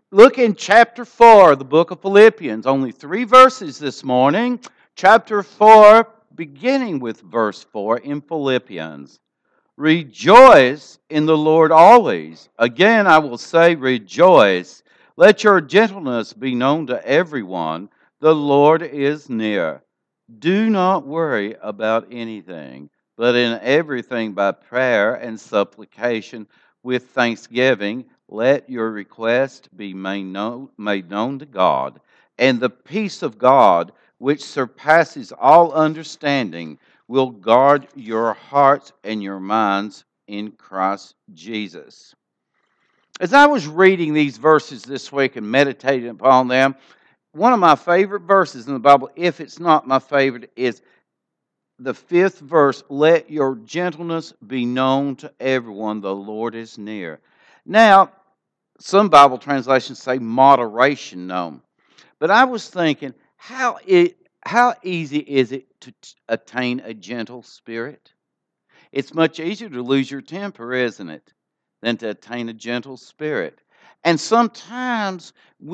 Look in chapter 4 of the book of Philippians. Only 3 verses this morning. Chapter 4, beginning with verse 4 in Philippians. Rejoice in the Lord always. Again, I will say, rejoice. Let your gentleness be known to everyone. The Lord is near. Do not worry about anything, but in everything by prayer and supplication with thanksgiving, let your request be made known to God. And the peace of God, which surpasses all understanding, will guard your hearts and your minds in Christ Jesus. As I was reading these verses this week and meditating upon them, one of my favorite verses in the Bible, if it's not my favorite, is the 5th verse. Let your gentleness be known to everyone, the Lord is near. Now, some Bible translations say moderation known. But I was thinking, how easy is it to attain a gentle spirit? It's much easier to lose your temper, isn't it, than to attain a gentle spirit. And sometimes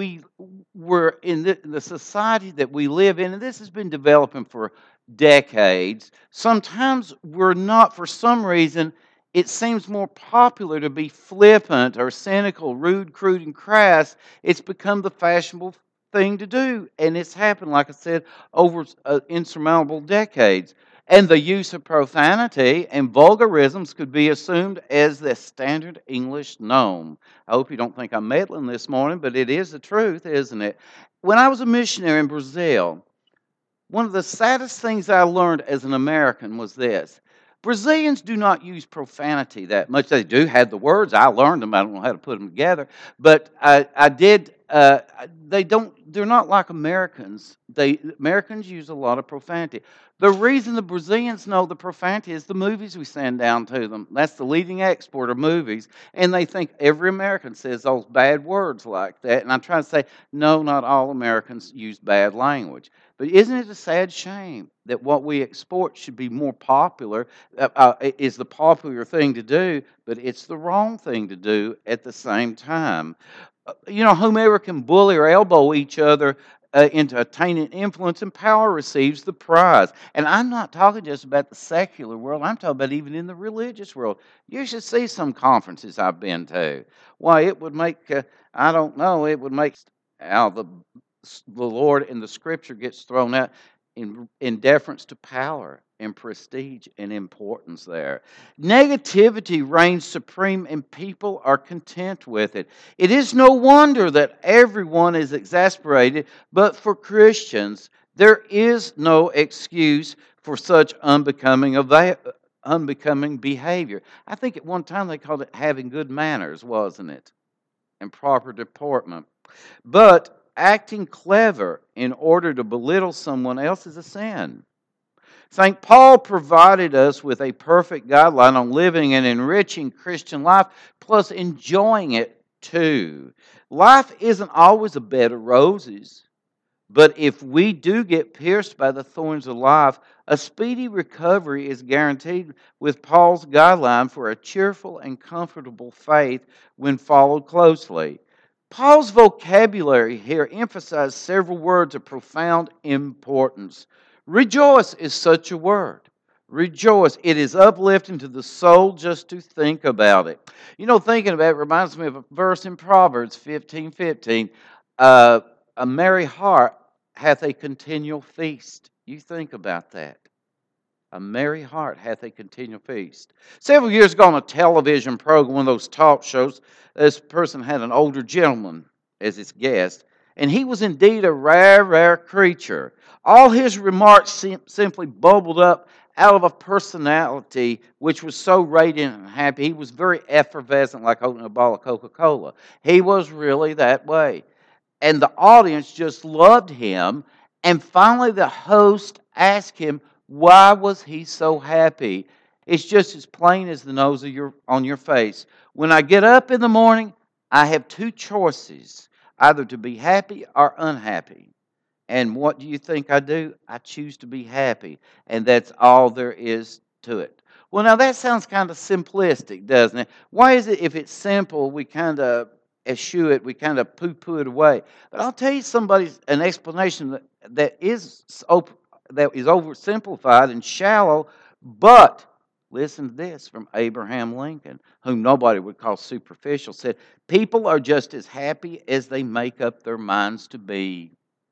we're in the society that we live in, and this has been developing for decades. Sometimes we're not, for some reason, it seems more popular to be flippant or cynical, rude, crude, and crass. It's become the fashionable thing to do, and it's happened, like I said, over insurmountable decades. And the use of profanity and vulgarisms could be assumed as the standard English norm. I hope you don't think I'm meddling this morning, but it is the truth, isn't it? When I was a missionary in Brazil, one of the saddest things I learned as an American was this. Brazilians do not use profanity that much. They do have the words. I learned them. I don't know how to put them together. But I did. They don't. They're not like Americans. Americans use a lot of profanity. The reason the Brazilians know the profanity is the movies we send down to them. That's the leading export of movies. And they think every American says those bad words like that. And I try to say, no, not all Americans use bad language. But isn't it a sad shame that what we export should be more popular, is the popular thing to do, but it's the wrong thing to do at the same time? Whomever can bully or elbow each other into attaining influence and power receives the prize. And I'm not talking just about the secular world. I'm talking about even in the religious world. You should see some conferences I've been to. Why, it would make, I don't know, it would make out the Lord and the Scripture gets thrown out in deference to power and prestige and importance there. Negativity reigns supreme and people are content with it. It is no wonder that everyone is exasperated, but for Christians, there is no excuse for such unbecoming behavior. I think at one time they called it having good manners, wasn't it? And proper deportment. But acting clever in order to belittle someone else is a sin. St. Paul provided us with a perfect guideline on living an enriching Christian life, plus enjoying it too. Life isn't always a bed of roses, but if we do get pierced by the thorns of life, a speedy recovery is guaranteed with Paul's guideline for a cheerful and comfortable faith when followed closely. Paul's vocabulary here emphasizes several words of profound importance. Rejoice is such a word. Rejoice. It is uplifting to the soul just to think about it. Thinking about it reminds me of a verse in Proverbs 15:15. A merry heart hath a continual feast. You think about that. A merry heart hath a continual feast. Several years ago on a television program, one of those talk shows, this person had an older gentleman as his guest, and he was indeed a rare, rare creature. All his remarks simply bubbled up out of a personality which was so radiant and happy. He was very effervescent, like opening a bottle of Coca-Cola. He was really that way. And the audience just loved him. And finally, the host asked him, why was he so happy? It's just as plain as the nose on your face. When I get up in the morning, I have two choices, either to be happy or unhappy. And what do you think I do? I choose to be happy. And that's all there is to it. Well, now that sounds kind of simplistic, doesn't it? Why is it if it's simple, we kind of eschew it, we kind of poo-poo it away. But I'll tell you an explanation that is oversimplified and shallow, but listen to this from Abraham Lincoln, whom nobody would call superficial, said, people are just as happy as they make up their minds to be.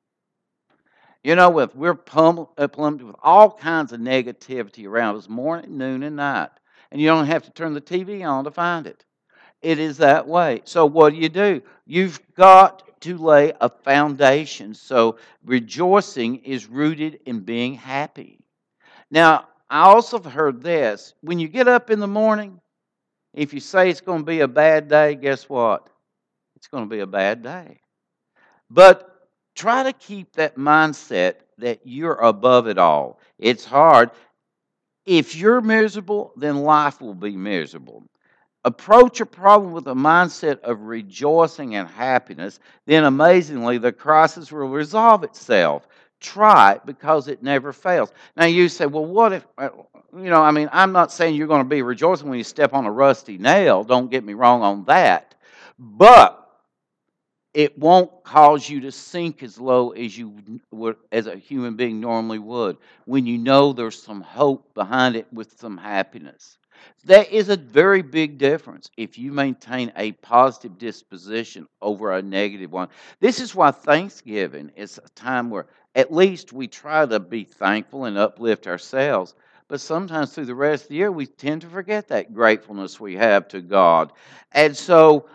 You know, we're plummeted with all kinds of negativity around us morning, noon, and night. And you don't have to turn the TV on to find it. It is that way. So what do? You've got to lay a foundation. So rejoicing is rooted in being happy. Now, I also have heard this. When you get up in the morning, if you say it's going to be a bad day, guess what? It's going to be a bad day. But try to keep that mindset that you're above it all. It's hard. If you're miserable, then life will be miserable. Approach a problem with a mindset of rejoicing and happiness, then amazingly, the crisis will resolve itself. Try it because it never fails. Now, you say, well, what if, I'm not saying you're going to be rejoicing when you step on a rusty nail. Don't get me wrong on that. But it won't cause you to sink as low as you would, as a human being normally would, when you know there's some hope behind it with some happiness. That is a very big difference if you maintain a positive disposition over a negative one. This is why Thanksgiving is a time where at least we try to be thankful and uplift ourselves. But sometimes through the rest of the year, we tend to forget that gratefulness we have to God. And so,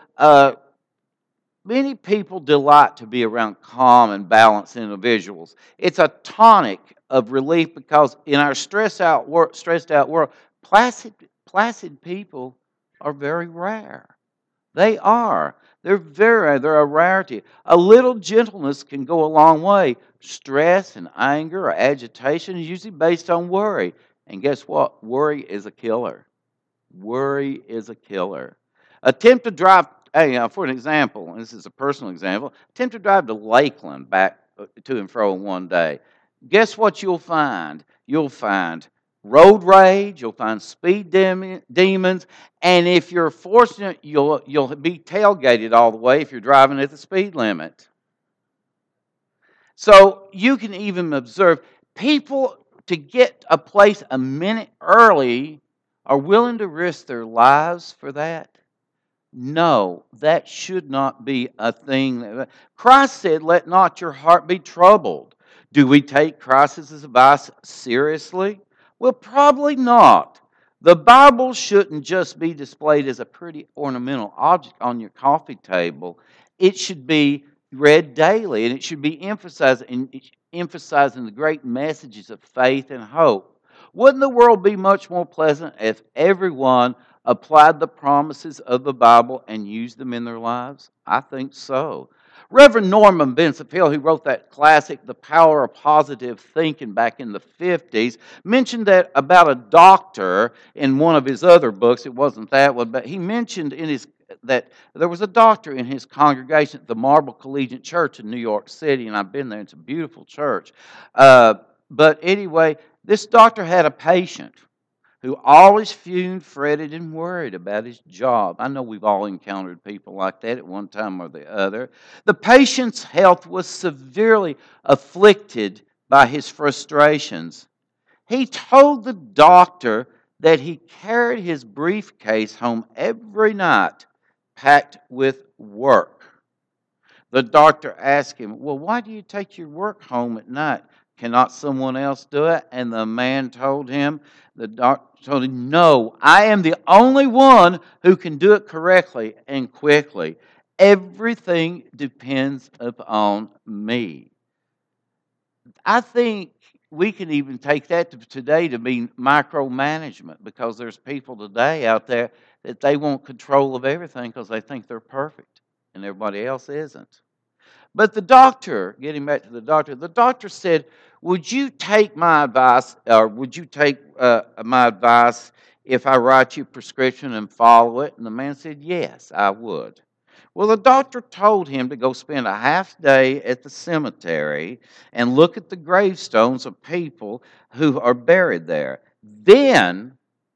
many people delight to be around calm and balanced individuals. It's a tonic of relief because in our stressed out world, placid people are very rare. They are. They're a rarity. A little gentleness can go a long way. Stress and anger or agitation is usually based on worry. And guess what? Worry is a killer. Worry is a killer. Attempt to drive, for an example, and this is a personal example, attempt to drive to Lakeland back to and fro in one day. Guess what you'll find? You'll find road rage, you'll find speed demons, and if you're fortunate, you'll be tailgated all the way if you're driving at the speed limit. So you can even observe people to get a place a minute early are willing to risk their lives for that? No, that should not be a thing. Christ said, let not your heart be troubled. Do we take Christ's advice seriously? Well, probably not. The Bible shouldn't just be displayed as a pretty ornamental object on your coffee table. It should be read daily, and it should be emphasizing the great messages of faith and hope. Wouldn't the world be much more pleasant if everyone applied the promises of the Bible and used them in their lives? I think so. Reverend Norman Vincent Peale, who wrote that classic, The Power of Positive Thinking, back in the 50s, mentioned that about a doctor in one of his other books. It wasn't that one, but he mentioned that there was a doctor in his congregation at the Marble Collegiate Church in New York City, and I've been there. It's a beautiful church. But anyway, this doctor had a patient who always fumed, fretted, and worried about his job. I know we've all encountered people like that at one time or the other. The patient's health was severely afflicted by his frustrations. He told the doctor that he carried his briefcase home every night, packed with work. The doctor asked him, well, why do you take your work home at night? Cannot someone else do it? And the man told him, the doctor told him, no, I am the only one who can do it correctly and quickly. Everything depends upon me. I think we can even take that today to mean micromanagement, because there's people today out there that they want control of everything because they think they're perfect and everybody else isn't. But the doctor, getting back to the doctor said, would you take my advice, or would you take my advice if I write you a prescription and follow it? And the man said, yes, I would. Well, the doctor told him to go spend a half day at the cemetery and look at the gravestones of people who are buried there. Then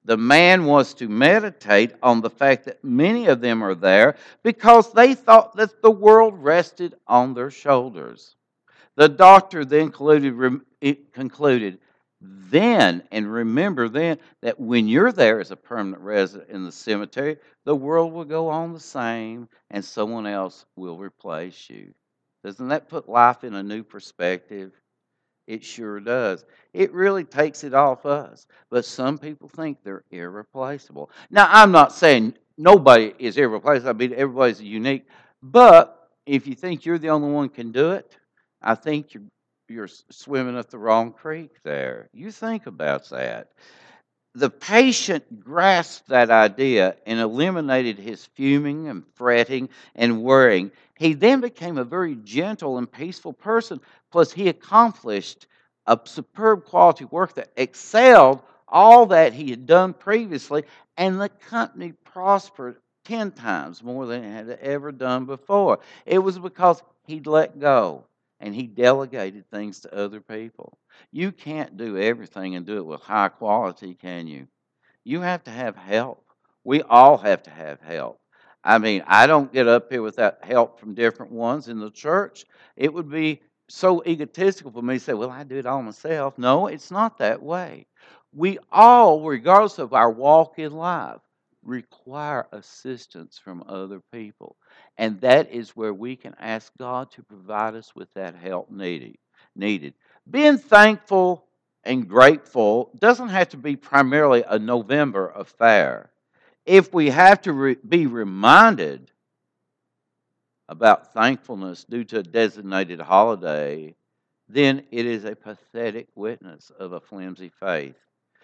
The man was to meditate on the fact that many of them are there because they thought that the world rested on their shoulders. The doctor then concluded, then, and remember then, that when you're there as a permanent resident in the cemetery, the world will go on the same and someone else will replace you. Doesn't that put life in a new perspective? It sure does. It really takes it off us. But some people think they're irreplaceable. Now, I'm not saying nobody is irreplaceable. I mean, everybody's unique. But if you think you're the only one can do it, I think you're swimming at the wrong creek there. You think about that. The patient grasped that idea and eliminated his fuming and fretting and worrying. He then became a very gentle and peaceful person. Plus, he accomplished a superb quality work that excelled all that he had done previously, and the company prospered 10 times more than it had ever done before. It was because he'd let go and he delegated things to other people. You can't do everything and do it with high quality, can you? You have to have help. We all have to have help. I mean, I don't get up here without help from different ones in the church. It would be so egotistical for me to say, well, I do it all myself. No, it's not that way. We all, regardless of our walk in life, require assistance from other people. And that is where we can ask God to provide us with that help needed. Being thankful and grateful doesn't have to be primarily a November affair. If we have to be reminded about thankfulness due to a designated holiday, then it is a pathetic witness of a flimsy faith.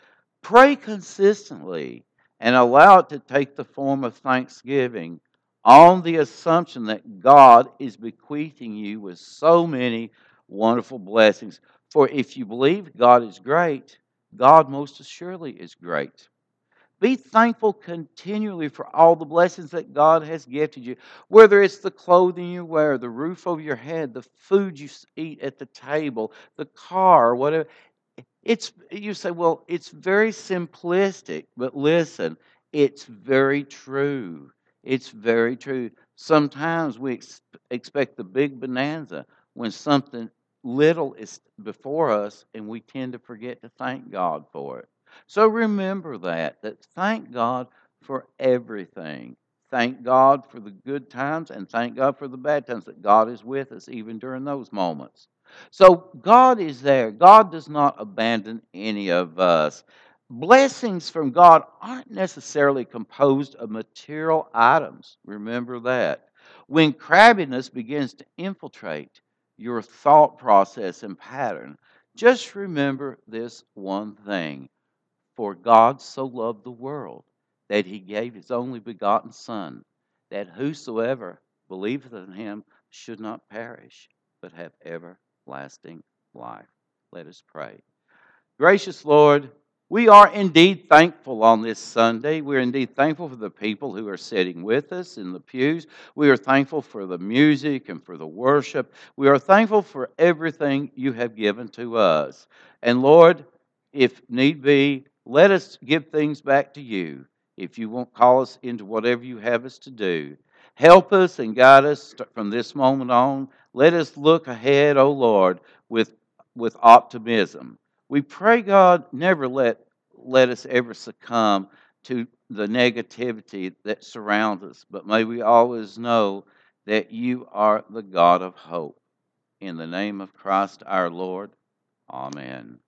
Pray consistently and allow it to take the form of thanksgiving on the assumption that God is bequeathing you with so many wonderful blessings. For if you believe God is great, God most assuredly is great. Be thankful continually for all the blessings that God has gifted you, whether it's the clothing you wear, the roof over your head, the food you eat at the table, the car, whatever. It's you say, well, it's very simplistic, but listen, it's very true. It's very true. Sometimes we expect the big bonanza when something little is before us, and we tend to forget to thank God for it. So remember that thank God for everything. Thank God for the good times and thank God for the bad times, that God is with us even during those moments. So God is there. God does not abandon any of us. Blessings from God aren't necessarily composed of material items. Remember that. When crabbiness begins to infiltrate your thought process and pattern, just remember this one thing. For God so loved the world that he gave his only begotten Son, that whosoever believeth in him should not perish, but have everlasting life. Let us pray. Gracious Lord, we are indeed thankful on this Sunday. We're indeed thankful for the people who are sitting with us in the pews. We are thankful for the music and for the worship. We are thankful for everything you have given to us. And Lord, if need be, let us give things back to you. If you won't call us into whatever you have us to do, help us and guide us from this moment on. Let us look ahead, O Lord, with optimism. We pray, God, never let us ever succumb to the negativity that surrounds us, but may we always know that you are the God of hope. In the name of Christ our Lord, amen.